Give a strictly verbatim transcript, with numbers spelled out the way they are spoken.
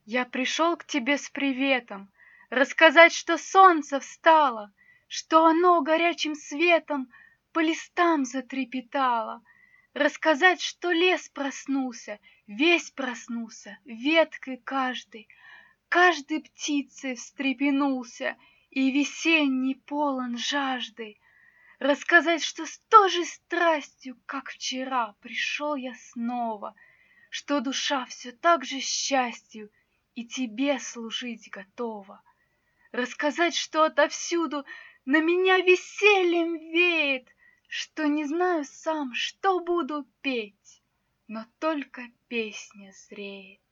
Я пришел к тебе с приветом, рассказать, что солнце встало, что оно горячим светом по листам затрепетало, рассказать, что лес проснулся, весь проснулся, веткой каждой, каждой птицей встрепенулся и весенний полон жаждой. Рассказать, что с той же страстью, как вчера, пришел я снова, что душа все так же счастью и тебе служить готова. Рассказать, что отовсюду на меня весельем веет, что не знаю сам, что буду петь, но только песня зреет.